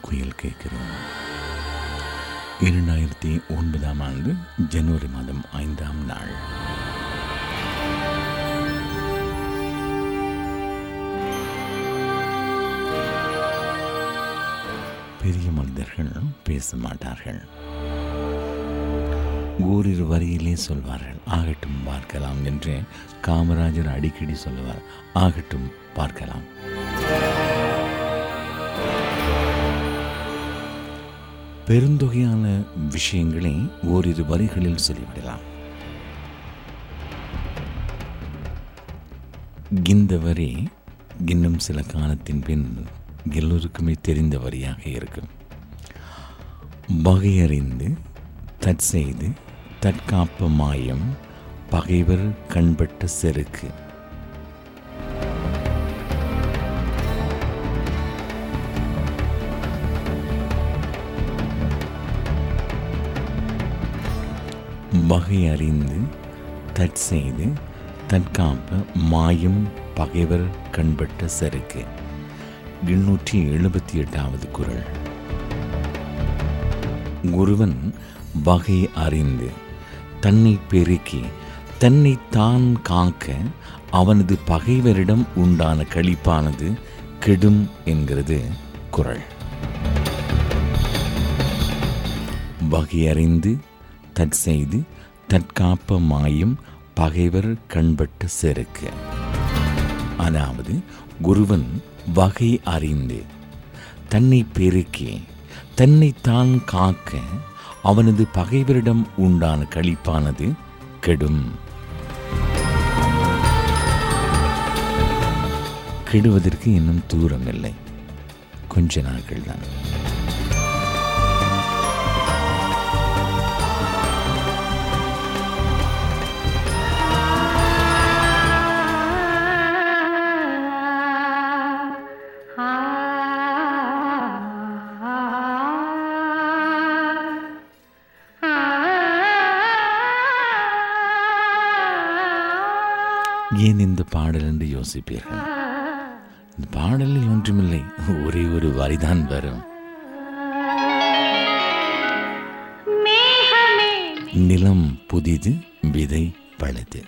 குயில் கேட்கிறோம். 2009 ஆண்டு ஜனவரி மாதம் 5ஆம் நாள். பெரிய மனிதர்கள் பேச மாட்டார்கள். ஓரிரு வரியிலே சொல்வார்கள், ஆகட்டும் பார்க்கலாம் என்று காமராஜர் அடிக்கடி சொல்லுவார். ஆகட்டும் பார்க்கலாம். பெருந்தொகையான விஷயங்களை ஓரிரு வரிகளில் சொல்லிவிடலாம். இந்த வரி இன்னும் சில காலத்தின் பின் எல்லோருக்குமே தெரிந்த வரியாக இருக்கும். வகையறிந்து தற்செய்து தற்காப்ப மாயம் பகைவர் கண்பட்ட செருக்கு. வகையறிந்து தற்செய்து தற்காப்ப மாயம் பகைவர் கண்பட்ட செருக்கு. 878வது குறள். ஒருவன் வகை அறிந்து தன்னை பெருக்கி தன்னை தான் காக்க அவனது பகைவரிடம் உண்டான களிப்பானது கெடும் என்கிறது குறள். வகையறிந்து தற்செய்து தற்காப்ப மாயம் பகைவர் கண்பட்ட செருக்கு. அதாவது ஒருவன் வகை அறிந்து தன்னை பெருக்கி தன்னைத்தான் காக்க அவனது பகைவரிடம் உண்டான களிப்பானது கெடும். கெடுவதற்கு இன்னும் தூரம் இல்லை, கொஞ்ச நாட்கள் தான். ஏன் இந்த பாடல் என்று யோசிப்பீர்கள். இந்த பாடலில் ஒன்றுமில்லை, ஒரே ஒரு வரிதான் வரும். நிலம் புதிது விதை பழுது.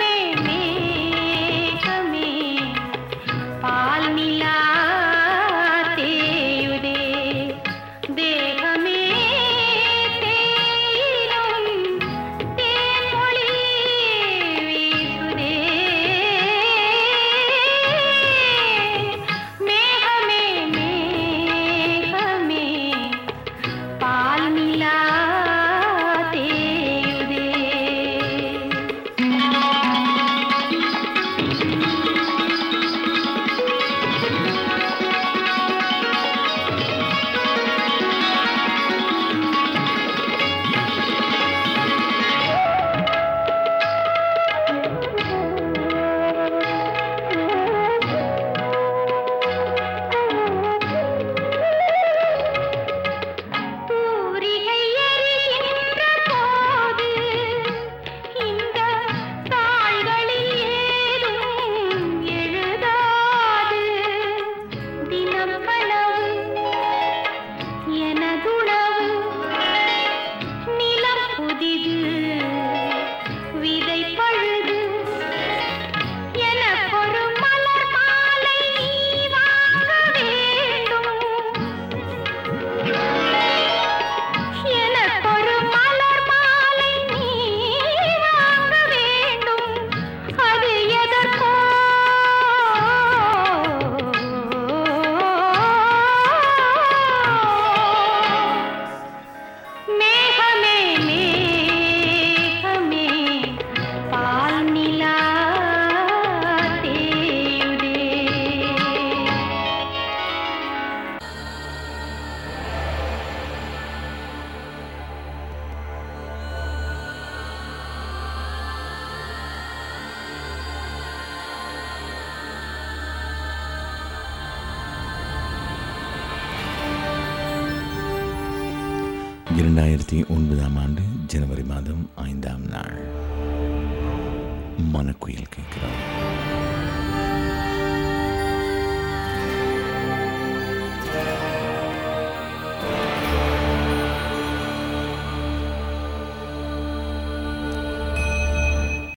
பால் நிலா ஜனவரி மாதம் 5ஆம் நாள் மனக்குயில் கேட்கிறோம்.